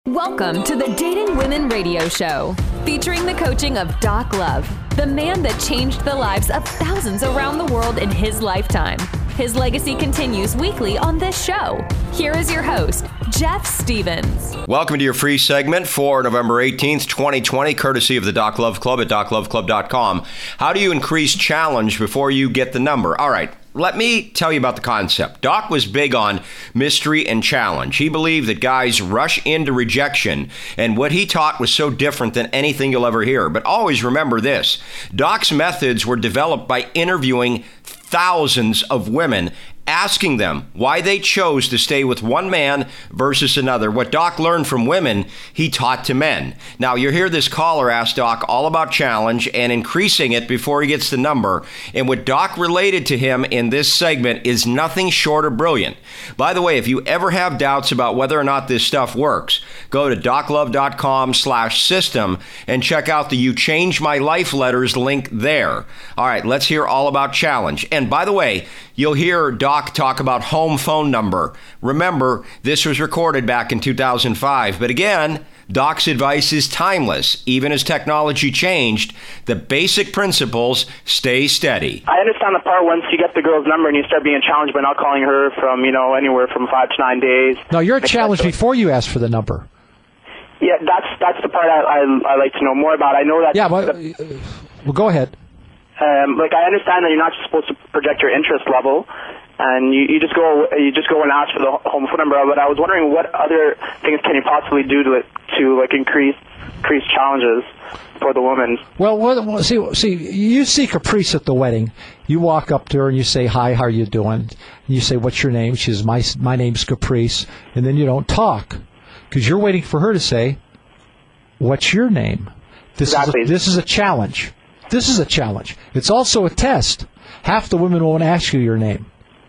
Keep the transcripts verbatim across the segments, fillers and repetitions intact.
Welcome to the Dating Women Radio Show, featuring the coaching of Doc Love, the man that changed the lives of thousands around the world in his lifetime. His legacy continues weekly on this show. Here is your host, Jeff Stevens. Welcome to your free segment for November eighteenth, twenty twenty, courtesy of the Doc Love Club at doc love club dot com. How do you increase challenge before you get the number? All right. Let me tell you about the concept. Doc was big on mystery and challenge. He believed that guys rush into rejection, and what he taught was so different than anything you'll ever hear. But always remember this. Doc's methods were developed by interviewing thousands of women, asking them why they chose to stay with one man versus another. What Doc learned from women, he taught to men. Now, you hear this caller ask Doc all about challenge and increasing it before he gets the number. And what Doc related to him in this segment is nothing short of brilliant. By the way, if you ever have doubts about whether or not this stuff works, go to doc love dot com slash system and check out the You Changed My Life letters link there. All right, let's hear all about challenge. And by the way, you'll hear Doc talk about home phone number. Remember, this was recorded back in two thousand five. But again, Doc's advice is timeless. Even as technology changed, the basic principles stay steady. I understand the part once you get the girl's number and you start being challenged by not calling her from, you know, anywhere from five to nine days. No, you're challenged before you ask for the number. Yeah, that's that's the part I, I, I like to know more about. I know that... Yeah, but, the, uh, well, go ahead. Um, like, I understand that you're not supposed to project your interest level, and you, you just go you just go and ask for the home phone number. But I was wondering, what other things can you possibly do to to like increase increase challenges for the woman? Well, well, see, see, you see Caprice at the wedding. You walk up to her and you say, "Hi, how are you doing?" And you say, "What's your name?" She says, "My my name's Caprice," and then you don't talk because you're waiting for her to say, "What's your name?" This exactly. is a, this is a challenge. This is a challenge. It's also a test. Half the women won't ask you your name.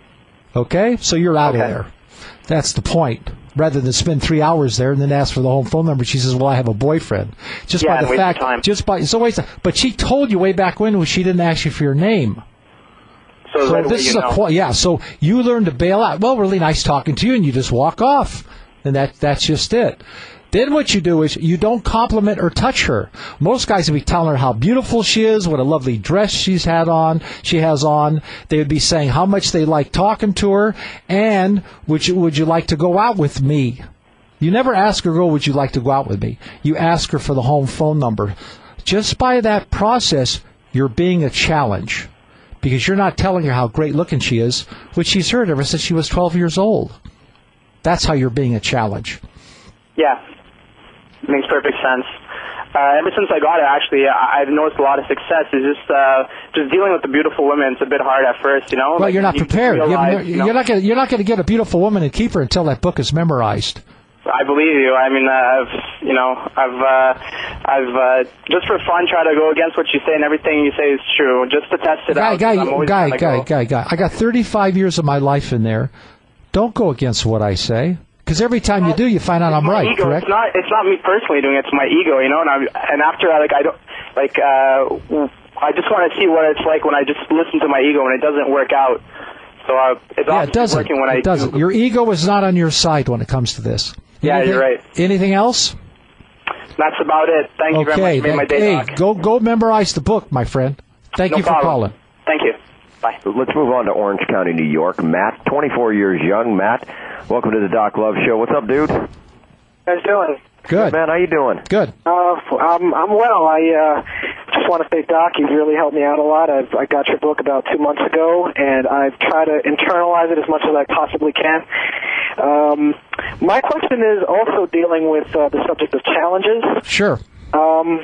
Okay? So you're out okay. of there. That's the point. Rather than spend three hours there and then ask for the home phone number, she says, "Well, I have a boyfriend." Just yeah, by the fact, time. just by, so wait, but she told you way back when she didn't ask you for your name. So, so right this is a, know. yeah, so you learn to bail out. Well, really nice talking to you, and you just walk off. And that that's just it. Then what you do is you don't compliment or touch her. Most guys would be telling her how beautiful she is, what a lovely dress she's had on, she has on. They would be saying how much they like talking to her, and would you, would you like to go out with me? You never ask a girl, would you like to go out with me? You ask her for the home phone number. Just by that process, you're being a challenge because you're not telling her how great looking she is, which she's heard ever since she was twelve years old. That's how you're being a challenge. Yeah. Makes perfect sense. Uh, ever since I got it, actually, I've noticed a lot of success. It's just uh, just dealing with the beautiful women. It's a bit hard at first, you know. Well, like, you're not you prepared. realize, you you know, you're not gonna, you're not going to get a beautiful woman and keep her until that book is memorized. I believe you. I mean, uh, I've you know, I've uh, I've uh, just for fun try to go against what you say, and everything you say is true, just to test it guy, out. Guy, I'm guy, guy, guy, guy, guy. I got thirty-five years of my life in there. Don't go against what I say. Because every time you do, you find out I'm right, ego. correct? It's not. It's not me personally doing it. It's my ego, you know. And I and after I like I don't like uh, I just want to see what it's like when I just listen to my ego and it doesn't work out. So uh, it's yeah, it doesn't. working when it I doesn't. do. Your ego is not on your side when it comes to this. Yeah, anything, you're right. Anything else? That's about it. Thank okay, you very much. Made my day, hey, Doc. go go memorize the book, my friend. Thank no you for problem. calling. Thank you. Bye. Let's move on to Orange County, New York. Matt, twenty-four years young. Matt, welcome to the Doc Love Show. What's up, dude? How you doing? Good. Man, how you doing? Good. Uh, I'm, I'm well. I uh, just want to say, Doc, you've really helped me out a lot. I've, I got your book about two months ago, and I've tried to internalize it as much as I possibly can. Um, my question is also dealing with uh, the subject of challenges. Sure. Um,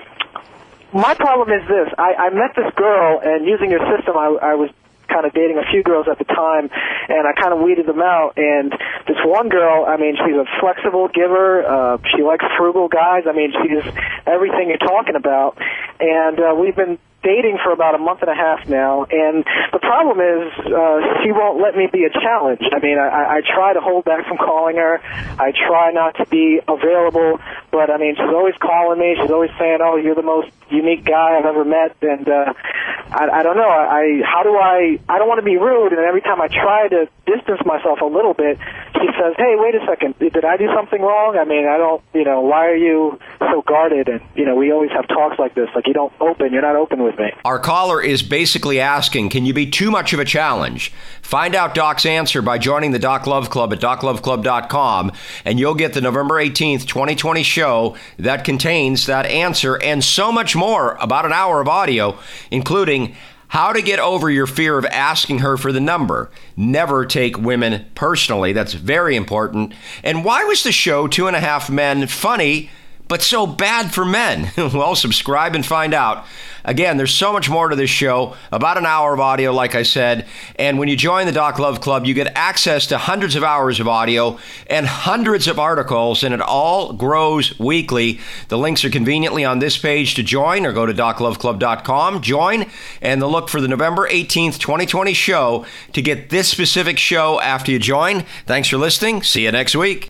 my problem is this. I, I met this girl, and using your system, I, I was kind of dating a few girls at the time, and I kind of weeded them out. And this one girl, I mean, she's a flexible giver. Uh, she likes frugal guys. I mean, she's everything you're talking about. And uh, we've been dating for about a month and a half now, and the problem is uh, she won't let me be a challenge. I mean, I, I try to hold back from calling her. I try not to be available, but I mean, she's always calling me. She's always saying, "Oh, you're the most unique guy I've ever met," and uh, I, I don't know. I how do I? I don't want to be rude, and every time I try to distance myself a little bit, she says, "Hey, wait a second. Did I do something wrong? I mean, I don't. You know, why are you so guarded?" And you know, we always have talks like this, like you don't open. You're not open with me. Our caller is basically asking, can you be too much of a challenge? Find out Doc's answer by joining the Doc Love Club at doc love club dot com, and you'll get the November eighteenth, twenty twenty show that contains that answer and so much more, about an hour of audio, including how to get over your fear of asking her for the number. Never take women personally. That's very important. And why was the show Two and a Half Men funny, but so bad for men? Well, subscribe and find out. Again, there's so much more to this show, about an hour of audio, like I said. And when you join the Doc Love Club, you get access to hundreds of hours of audio and hundreds of articles, and it all grows weekly. The links are conveniently on this page to join, or go to doc love club dot com, join, and the look for the November eighteenth, twenty twenty show to get this specific show after you join. Thanks for listening. See you next week.